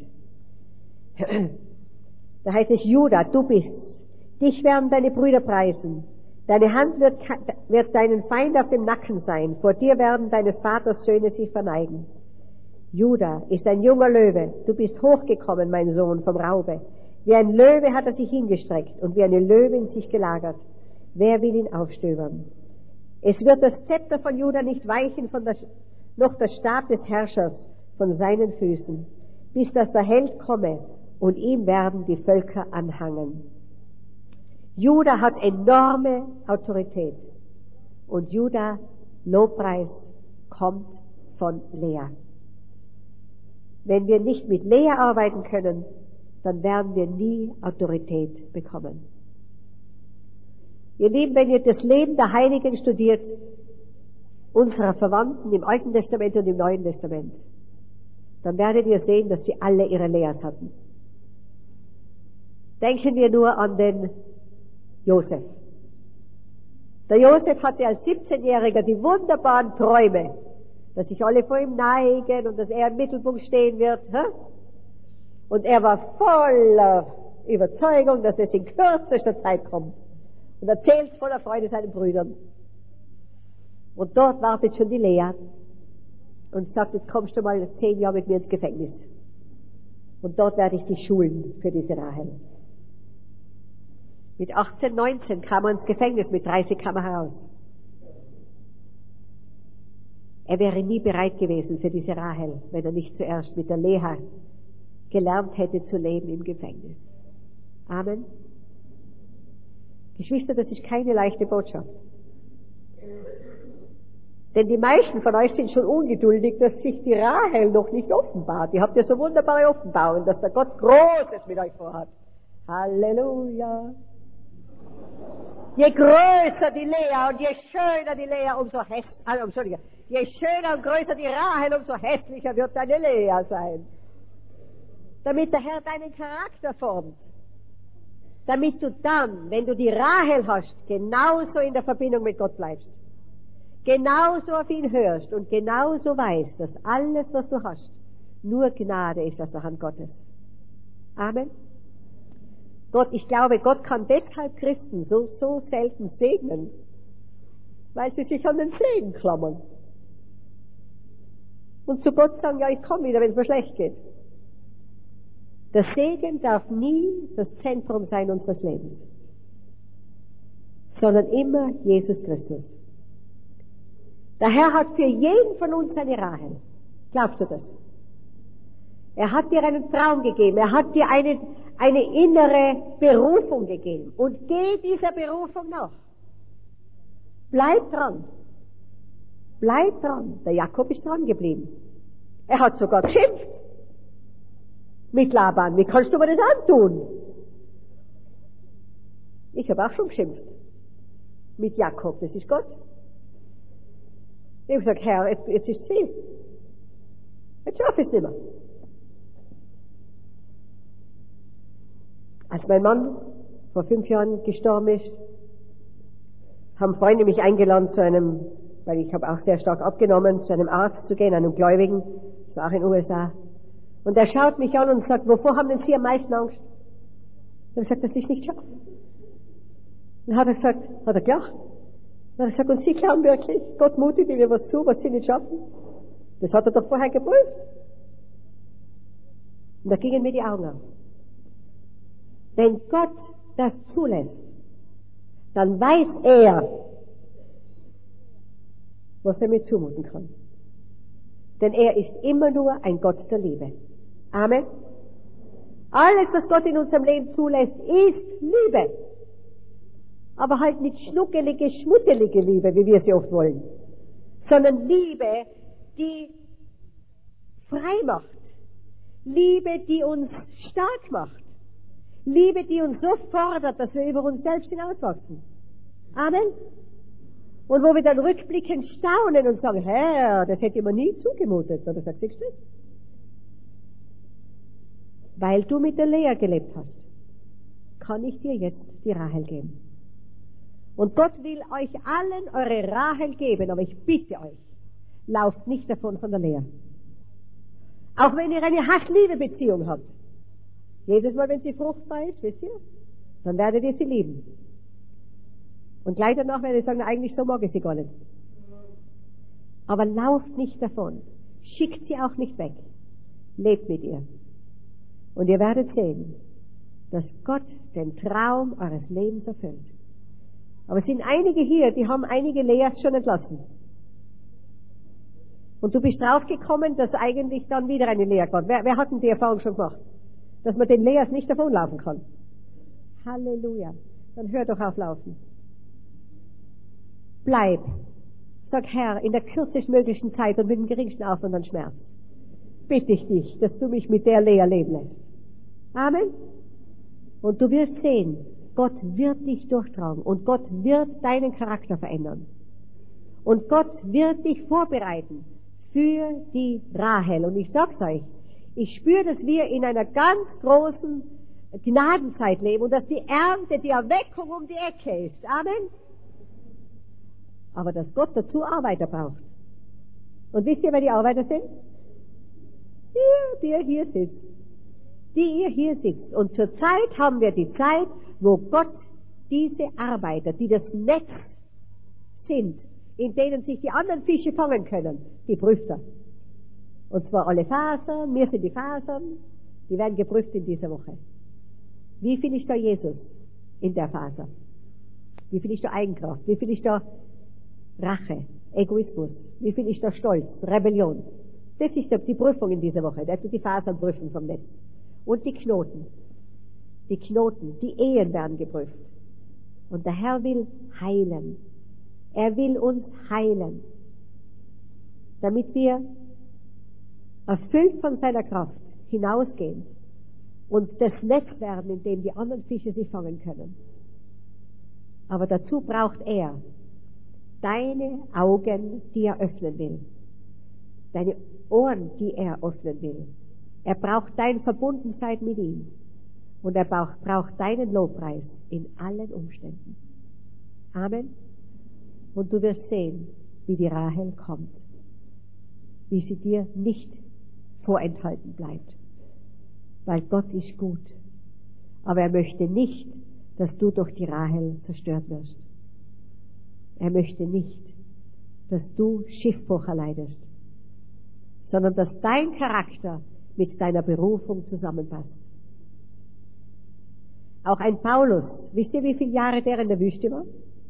Da heißt es, Juda, du bist's. Dich werden deine Brüder preisen. Deine Hand wird, wird deinen Feind auf dem Nacken sein. Vor dir werden deines Vaters Söhne sich verneigen. Juda ist ein junger Löwe. Du bist hochgekommen, mein Sohn, vom Raube. Wie ein Löwe hat er sich hingestreckt und wie eine Löwin sich gelagert. Wer will ihn aufstöbern? Es wird das Zepter von Juda nicht weichen, von das, noch der Stab des Herrschers von seinen Füßen, bis dass der Held komme und ihm werden die Völker anhangen. Juda hat enorme Autorität und Juda Lobpreis kommt von Lea. Wenn wir nicht mit Lea arbeiten können, dann werden wir nie Autorität bekommen. Ihr Lieben, wenn ihr das Leben der Heiligen studiert, unserer Verwandten im Alten Testament und im Neuen Testament, dann werdet ihr sehen, dass sie alle ihre Leas hatten. Denken wir nur an den Josef. Der Josef hatte als siebzehnjähriger die wunderbaren Träume, dass sich alle vor ihm neigen und dass er im Mittelpunkt stehen wird. Hä? Und er war voller Überzeugung, dass es in kürzester Zeit kommt. Und erzählt es voller Freude seinen Brüdern. Und dort wartet schon die Lea und sagt, jetzt kommst du mal zehn Jahre mit mir ins Gefängnis. Und dort werde ich dich schulen für diese Rahel. Mit achtzehn, neunzehn kam er ins Gefängnis, mit dreißig kam er heraus. Er wäre nie bereit gewesen für diese Rahel, wenn er nicht zuerst mit der Lea gelernt hätte zu leben im Gefängnis. Amen. Geschwister, das ist keine leichte Botschaft. Denn die meisten von euch sind schon ungeduldig, dass sich die Rahel noch nicht offenbart. Ihr habt ja so wunderbare Offenbarungen, dass der Gott Großes mit euch vorhat. Halleluja. Je größer die Lea und je schöner die Lea, umso hässlicher, also, Entschuldigung, je schöner und größer die Rahel, umso hässlicher wird deine Lea sein. Damit der Herr deinen Charakter formt. Damit du dann, wenn du die Rahel hast, genauso in der Verbindung mit Gott bleibst. Genauso auf ihn hörst und genauso weißt, dass alles, was du hast, nur Gnade ist aus der Hand Gottes. Amen. Gott, ich glaube, Gott kann deshalb Christen so, so selten segnen, weil sie sich an den Segen klammern. Und zu Gott sagen, ja, ich komme wieder, wenn es mir schlecht geht. Der Segen darf nie das Zentrum sein unseres Lebens, sondern immer Jesus Christus. Der Herr hat für jeden von uns eine Rahel. Glaubst du das? Er hat dir einen Traum gegeben, er hat dir eine, eine innere Berufung gegeben und geh dieser Berufung nach. Bleib dran. Bleib dran. Der Jakob ist dran geblieben. Er hat sogar geschimpft mit Laban. Wie kannst du mir das antun? Ich habe auch schon geschimpft mit Jakob. Das ist Gott. Ich habe gesagt, Herr, jetzt, jetzt ist es viel. Jetzt schaffe ich es nicht mehr. Als mein Mann vor fünf Jahren gestorben ist, haben Freunde mich eingeladen zu einem, weil ich habe auch sehr stark abgenommen, zu einem Arzt zu gehen, einem Gläubigen, das war auch in den U S A. Und er schaut mich an und sagt, wovor haben denn Sie am meisten Angst? Und ich habe gesagt, dass ich nicht schaffe. Dann hat er gesagt, hat er gelacht. Dann hat er gesagt, und Sie glauben wirklich, Gott mutet Ihnen was zu, was Sie nicht schaffen? Das hat er doch vorher geprüft. Und da gingen mir die Augen auf. Wenn Gott das zulässt, dann weiß er, was er mir zumuten kann. Denn er ist immer nur ein Gott der Liebe. Amen. Alles, was Gott in unserem Leben zulässt, ist Liebe. Aber halt nicht schnuckelige, schmuddelige Liebe, wie wir sie oft wollen. Sondern Liebe, die frei macht. Liebe, die uns stark macht. Liebe, die uns so fordert, dass wir über uns selbst hinauswachsen. Amen. Und wo wir dann rückblickend staunen und sagen, Herr, das hätte man nie zugemutet. Oder sagst du das? Weil du mit der Lea gelebt hast, kann ich dir jetzt die Rahel geben. Und Gott will euch allen eure Rahel geben, aber ich bitte euch, lauft nicht davon von der Lea. Auch wenn ihr eine Hass-Liebe-Beziehung habt. Jedes Mal, wenn sie fruchtbar ist, wisst ihr, dann werdet ihr sie lieben. Und gleich danach werdet ihr sagen, eigentlich so mag ich sie gar nicht. Aber lauft nicht davon. Schickt sie auch nicht weg. Lebt mit ihr. Und ihr werdet sehen, dass Gott den Traum eures Lebens erfüllt. Aber es sind einige hier, die haben einige Leas schon entlassen. Und du bist draufgekommen, dass eigentlich dann wieder eine Lea kommt. Wer, wer hat denn die Erfahrung schon gemacht? Dass man den Leas nicht davonlaufen kann. Halleluja. Dann hör doch auf laufen. Bleib. Sag, Herr, in der kürzestmöglichen Zeit und mit dem geringsten Aufwand an Schmerz bitte ich dich, dass du mich mit der Lea leben lässt. Amen. Und du wirst sehen, Gott wird dich durchtragen und Gott wird deinen Charakter verändern. Und Gott wird dich vorbereiten für die Rahel. Und ich sag's euch, ich spüre, dass wir in einer ganz großen Gnadenzeit leben und dass die Ernte, die Erweckung um die Ecke ist. Amen. Aber dass Gott dazu Arbeiter braucht. Und wisst ihr, wer die Arbeiter sind? Ihr, die ihr hier sitzt. Die ihr hier sitzt. Und zur Zeit haben wir die Zeit, wo Gott diese Arbeiter, die das Netz sind, in denen sich die anderen Fische fangen können, die prüft er. Und zwar alle Fasern, mir sind die Fasern, die werden geprüft in dieser Woche. Wie viel ist da Jesus in der Faser? Wie viel ist da Eigenkraft? Wie viel ist da Rache, Egoismus? Wie viel ist da Stolz, Rebellion? Das ist die Prüfung in dieser Woche. Das ist die Fasern prüfen vom Netz. Und die Knoten. Die Knoten, die Ehen werden geprüft. Und der Herr will heilen. Er will uns heilen. Damit wir erfüllt von seiner Kraft hinausgehen und das Netz werden, in dem die anderen Fische sich fangen können. Aber dazu braucht er deine Augen, die er öffnen will. Deine Ohren, die er öffnen will. Er braucht dein Verbundensein mit ihm. Und er braucht, braucht deinen Lobpreis in allen Umständen. Amen. Und du wirst sehen, wie die Rahel kommt. Wie sie dir nicht vorenthalten bleibt. Weil Gott ist gut. Aber er möchte nicht, dass du durch die Rahel zerstört wirst. Er möchte nicht, dass du Schiffbruch erleidest, sondern dass dein Charakter mit deiner Berufung zusammenpasst. Auch ein Paulus, wisst ihr, wie viele Jahre der in der Wüste war?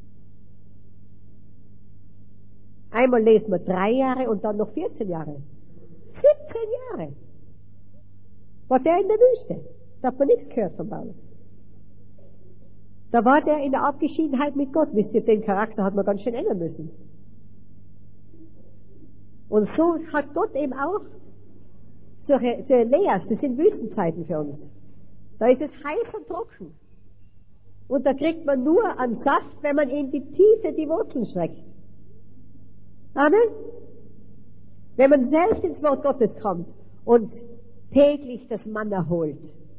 Einmal lesen wir drei Jahre und dann noch vierzehn Jahre. siebzehn Jahre war der in der Wüste. Da hat man nichts gehört von Paulus. Da war der in der Abgeschiedenheit mit Gott. Wisst ihr, den Charakter hat man ganz schön ändern müssen. Und so hat Gott eben auch solche, solche Leas, das sind Wüstenzeiten für uns. Da ist es heiß und trocken. Und da kriegt man nur an Saft, wenn man in die Tiefe die Wurzeln streckt. Amen? Wenn man selbst ins Wort Gottes kommt und täglich das Manna holt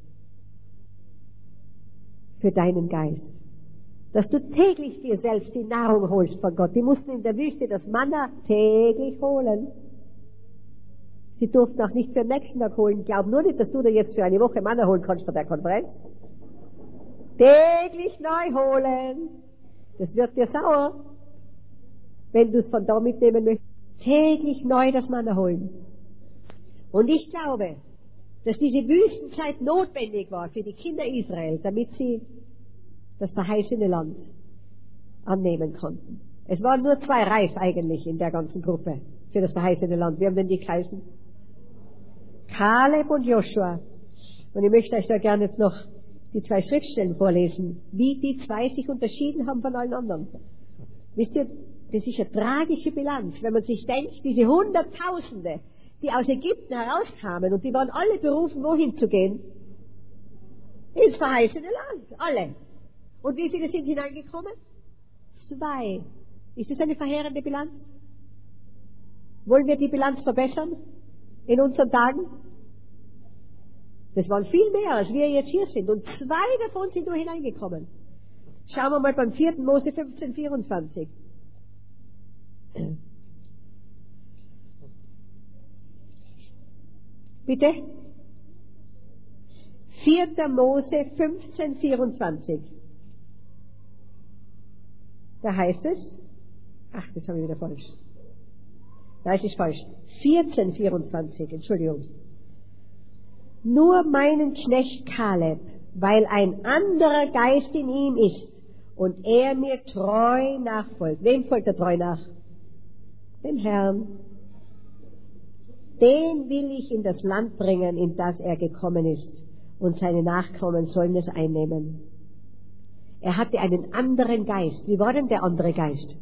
für deinen Geist. Dass du täglich dir selbst die Nahrung holst von Gott. Die mussten in der Wüste das Manna täglich holen. Sie durften auch nicht für den nächsten Tag holen. Glaub nur nicht, dass du dir jetzt für eine Woche Manna holen kannst von der Konferenz. Täglich neu holen. Das wird dir sauer, wenn du es von da mitnehmen möchtest. Täglich neu das Manna holen. Und ich glaube, dass diese Wüstenzeit notwendig war für die Kinder Israel, damit sie das verheißene Land annehmen konnten. Es waren nur zwei reif eigentlich in der ganzen Gruppe für das verheißene Land. Wie haben denn die geheißen? Kaleb und Joshua. Und ich möchte euch da gerne jetzt noch die zwei Schriftstellen vorlesen, wie die zwei sich unterschieden haben von allen anderen. Wisst ihr, das ist eine tragische Bilanz, wenn man sich denkt, diese Hunderttausende, die aus Ägypten herauskamen und die waren alle berufen, wohin zu gehen? Ins verheißene Land, alle. Und wie viele sind hineingekommen? Zwei. Ist das eine verheerende Bilanz? Wollen wir die Bilanz verbessern in unseren Tagen? Das waren viel mehr, als wir jetzt hier sind. Und zwei davon sind nur hineingekommen. Schauen wir mal beim vierten Mose fünfzehn vierundzwanzig. Bitte? vierter Mose fünfzehn vierundzwanzig. Da heißt es, ach, das habe ich wieder falsch. Nein, es ist falsch. vierzehn vierundzwanzig, Entschuldigung. Nur meinen Knecht Kaleb, weil ein anderer Geist in ihm ist und er mir treu nachfolgt. Wem folgt er treu nach? Dem Herrn. Den will ich in das Land bringen, in das er gekommen ist, und seine Nachkommen sollen es einnehmen. Er hatte einen anderen Geist. Wie war denn der andere Geist?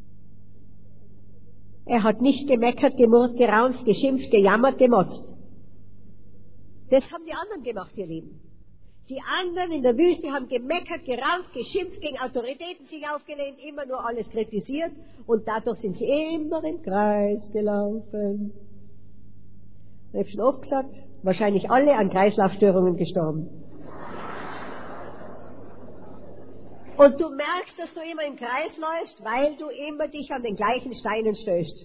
Er hat nicht gemeckert, gemurrt, geraunzt, geschimpft, gejammert, gemotzt. Das haben die anderen gemacht, ihr Lieben. Die anderen in der Wüste haben gemeckert, geraunt, geschimpft, gegen Autoritäten sich aufgelehnt, immer nur alles kritisiert und dadurch sind sie immer im Kreis gelaufen. Ich habe schon oft gesagt, wahrscheinlich alle an Kreislaufstörungen gestorben. Und du merkst, dass du immer im Kreis läufst, weil du immer dich an den gleichen Steinen stößt.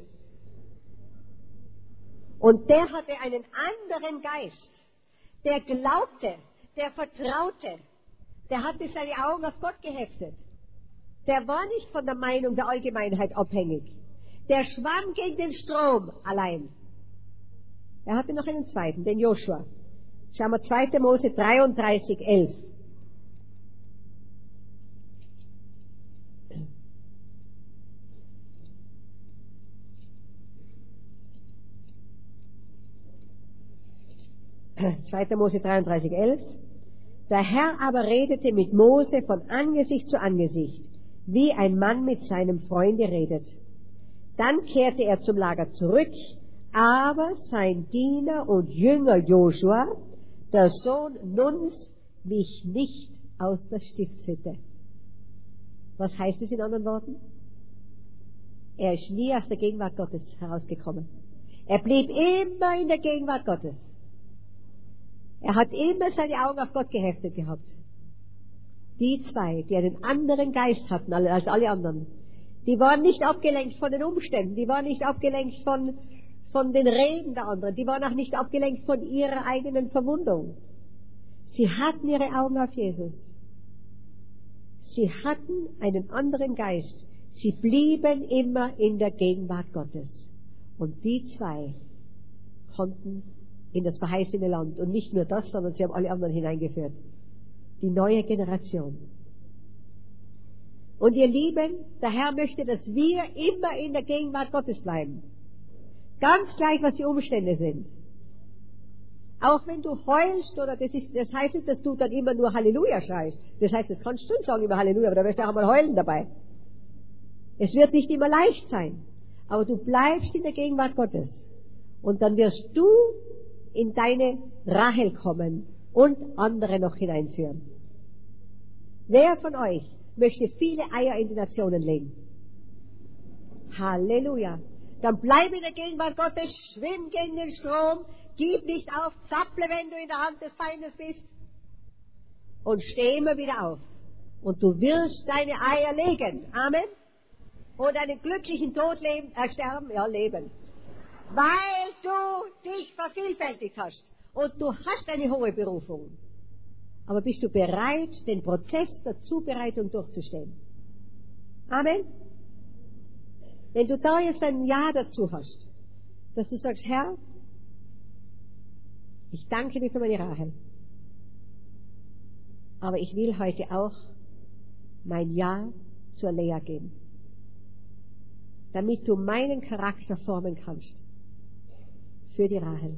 Und der hatte einen anderen Geist. Der glaubte, der vertraute, der hatte seine Augen auf Gott geheftet. Der war nicht von der Meinung der Allgemeinheit abhängig. Der schwamm gegen den Strom allein. Er hatte noch einen zweiten, den Joshua. Schauen wir zweiter Mose dreiunddreißig elf. zweiter Mose dreiunddreißig elf. Der Herr aber redete mit Mose von Angesicht zu Angesicht, wie ein Mann mit seinem Freunde redet. Dann kehrte er zum Lager zurück, aber sein Diener und Jünger Joshua, der Sohn Nuns, wich nicht aus der Stiftshütte. Was heißt es in anderen Worten? Er ist nie aus der Gegenwart Gottes herausgekommen. Er blieb immer in der Gegenwart Gottes. Er hat immer seine Augen auf Gott geheftet gehabt. Die zwei, die einen anderen Geist hatten als alle anderen, die waren nicht abgelenkt von den Umständen, die waren nicht abgelenkt von, von den Reden der anderen, die waren auch nicht abgelenkt von ihrer eigenen Verwundung. Sie hatten ihre Augen auf Jesus. Sie hatten einen anderen Geist. Sie blieben immer in der Gegenwart Gottes. Und die zwei konnten in das verheißene Land. Und nicht nur das, sondern sie haben alle anderen hineingeführt. Die neue Generation. Und ihr Lieben, der Herr möchte, dass wir immer in der Gegenwart Gottes bleiben. Ganz gleich, was die Umstände sind. Auch wenn du heulst, oder das, ist, das heißt nicht, dass du dann immer nur Halleluja schreist. Das heißt, das kannst du schon sagen, immer Halleluja, aber da wirst du auch mal heulen dabei. Es wird nicht immer leicht sein, aber du bleibst in der Gegenwart Gottes. Und dann wirst du in deine Rahel kommen und andere noch hineinführen. Wer von euch möchte viele Eier in die Nationen legen? Halleluja. Dann bleib in der Gegenwart Gottes, schwimm gegen den Strom, gib nicht auf, zapple, wenn du in der Hand des Feindes bist und steh immer wieder auf. Und du wirst deine Eier legen. Amen. Und einen glücklichen Tod leben, äh, sterben, ja, leben. Weil du dich vervielfältigt hast. Und du hast eine hohe Berufung. Aber bist du bereit, den Prozess der Zubereitung durchzustehen? Amen. Wenn du da jetzt ein Ja dazu hast, dass du sagst, Herr, ich danke dir für meine Rahel. Aber ich will heute auch mein Ja zur Lea geben. Damit du meinen Charakter formen kannst. Für die Rahel.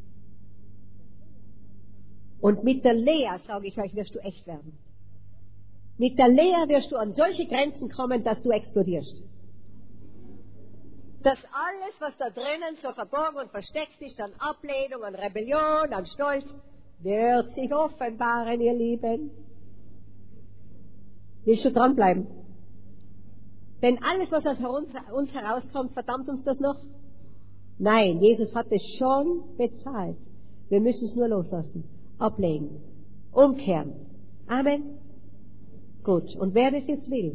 Und mit der Lea, sage ich euch, wirst du echt werden. Mit der Lea wirst du an solche Grenzen kommen, dass du explodierst. Dass alles, was da drinnen so verborgen und versteckt ist, an Ablehnung, an Rebellion, an Stolz, wird sich offenbaren, ihr Lieben. Willst du dranbleiben? Denn alles, was aus uns herauskommt, verdammt uns das noch? Nein, Jesus hat es schon bezahlt. Wir müssen es nur loslassen, ablegen, umkehren. Amen. Gut, und wer das jetzt will,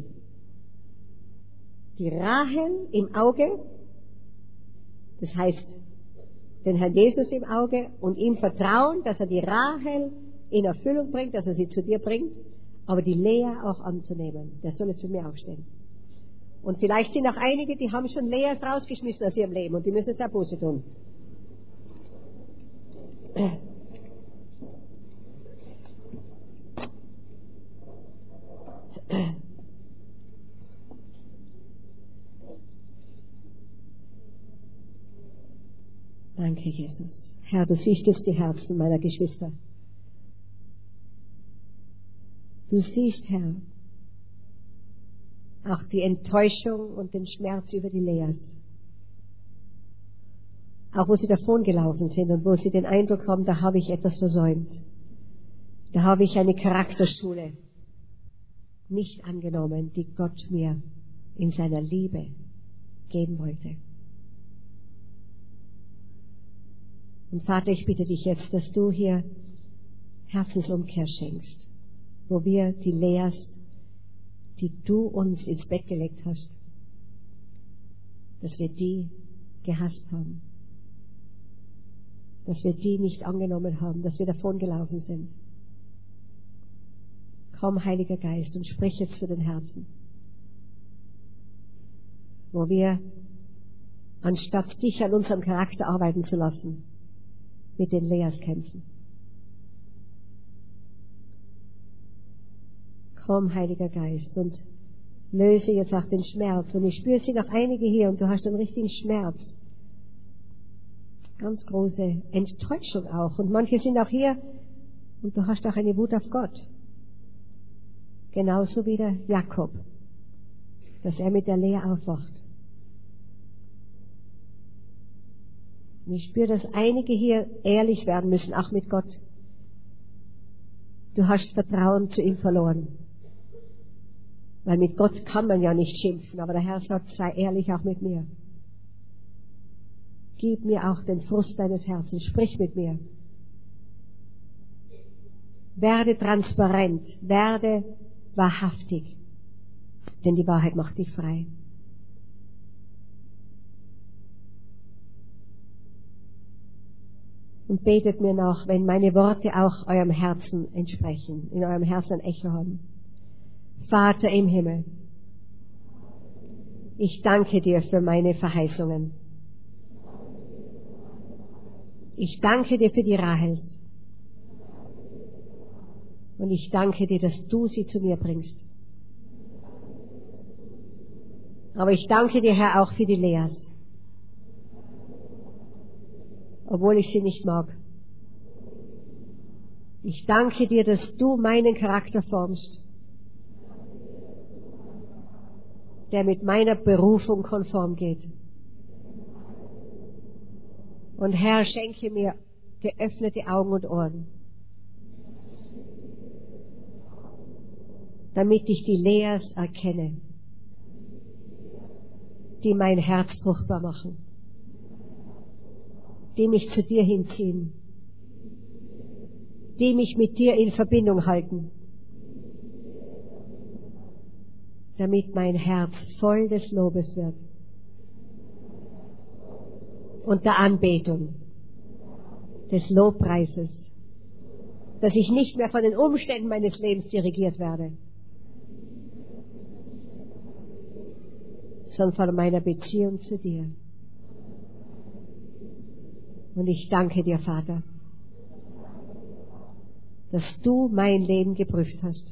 die Rahel im Auge, das heißt, den Herrn Jesus im Auge und ihm vertrauen, dass er die Rahel in Erfüllung bringt, dass er sie zu dir bringt, aber die Lea auch anzunehmen. Der soll jetzt für mich aufstehen. Und vielleicht sind auch einige, die haben schon Leas rausgeschmissen aus ihrem Leben und die müssen jetzt auch Buße tun. Danke, Jesus. Herr, du siehst jetzt die Herzen meiner Geschwister. Du siehst, Herr, auch die Enttäuschung und den Schmerz über die Leas. Auch wo sie davongelaufen sind und wo sie den Eindruck haben, da habe ich etwas versäumt. Da habe ich eine Charakterschule nicht angenommen, die Gott mir in seiner Liebe geben wollte. Und Vater, ich bitte dich jetzt, dass du hier Herzensumkehr schenkst, wo wir die Leas, die du uns ins Bett gelegt hast, dass wir die gehasst haben, dass wir die nicht angenommen haben, dass wir davongelaufen sind. Komm, Heiliger Geist, und sprich jetzt zu den Herzen, wo wir, anstatt dich an unserem Charakter arbeiten zu lassen, mit den Leas kämpfen. Komm, Heiliger Geist, und löse jetzt auch den Schmerz. Und ich spüre sie noch einige hier, und du hast einen richtigen Schmerz. Ganz große Enttäuschung auch. Und manche sind auch hier, und du hast auch eine Wut auf Gott. Genauso wie der Jakob, dass er mit der Lea aufwacht. Und ich spüre, dass einige hier ehrlich werden müssen, auch mit Gott. Du hast Vertrauen zu ihm verloren. Weil mit Gott kann man ja nicht schimpfen, aber der Herr sagt, sei ehrlich auch mit mir. Gib mir auch den Frust deines Herzens, sprich mit mir. Werde transparent, werde wahrhaftig, denn die Wahrheit macht dich frei. Und betet mir nach, wenn meine Worte auch eurem Herzen entsprechen, in eurem Herzen ein Echo haben. Vater im Himmel, ich danke dir für meine Verheißungen. Ich danke dir für die Rahels. Und ich danke dir, dass du sie zu mir bringst. Aber ich danke dir, Herr, auch für die Leas. Obwohl ich sie nicht mag. Ich danke dir, dass du meinen Charakter formst, der mit meiner Berufung konform geht. Und Herr, schenke mir geöffnete Augen und Ohren, damit ich die Leas erkenne, die mein Herz fruchtbar machen, die mich zu dir hinziehen, die mich mit dir in Verbindung halten, damit mein Herz voll des Lobes wird und der Anbetung, des Lobpreises, dass ich nicht mehr von den Umständen meines Lebens dirigiert werde, sondern von meiner Beziehung zu dir. Und ich danke dir, Vater, dass du mein Leben geprüft hast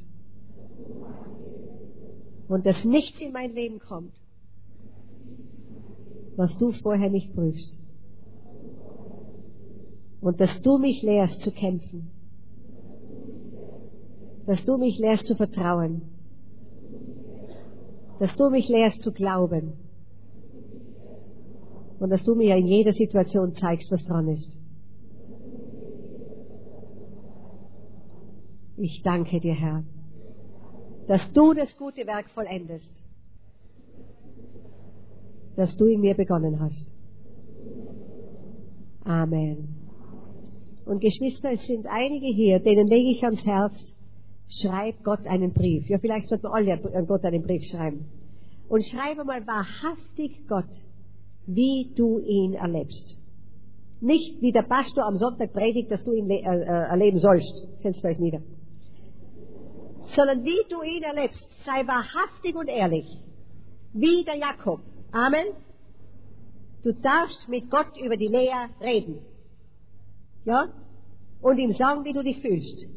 und dass nichts in mein Leben kommt, was du vorher nicht prüfst. Und dass du mich lehrst zu kämpfen, dass du mich lehrst zu vertrauen, dass du mich lehrst zu glauben und dass du mir in jeder Situation zeigst, was dran ist. Ich danke dir, Herr, dass du das gute Werk vollendest, das du in mir begonnen hast. Amen. Und Geschwister, es sind einige hier, denen lege ich ans Herz, schreib Gott einen Brief. Ja, vielleicht sollten wir alle an Gott einen Brief schreiben. Und schreibe mal wahrhaftig Gott, wie du ihn erlebst. Nicht wie der Pastor am Sonntag predigt, dass du ihn äh, äh, erleben sollst. Kennst du euch nieder. Sondern wie du ihn erlebst. Sei wahrhaftig und ehrlich. Wie der Jakob. Amen. Du darfst mit Gott über die Lea reden. Ja? Und ihm sagen, wie du dich fühlst.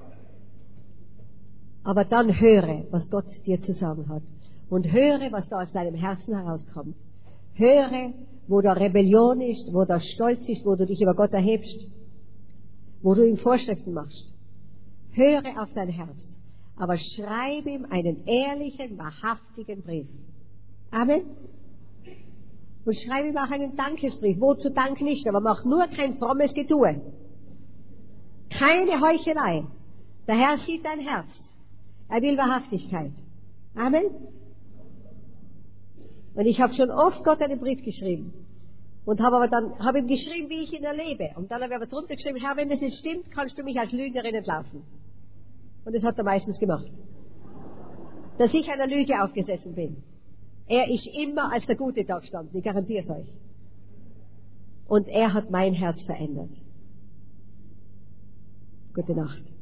Aber dann höre, was Gott dir zu sagen hat. Und höre, was da aus deinem Herzen herauskommt. Höre, wo da Rebellion ist, wo da Stolz ist, wo du dich über Gott erhebst, wo du ihm Vorschriften machst. Höre auf dein Herz. Aber schreibe ihm einen ehrlichen, wahrhaftigen Brief. Amen. Und schreibe ihm auch einen Dankesbrief. Wozu Dank nicht, aber mach nur kein frommes Getue. Keine Heuchelei. Der Herr sieht dein Herz. Er will Wahrhaftigkeit. Amen. Und ich habe schon oft Gott einen Brief geschrieben. Und habe aber dann, habe ihm geschrieben, wie ich ihn erlebe. Und dann habe ich aber drunter geschrieben, Herr, wenn das nicht stimmt, kannst du mich als Lügnerin entlarven. Und das hat er meistens gemacht. Dass ich einer Lüge aufgesessen bin. Er ist immer als der gute Tag gestanden, ich garantiere es euch. Und er hat mein Herz verändert. Gute Nacht.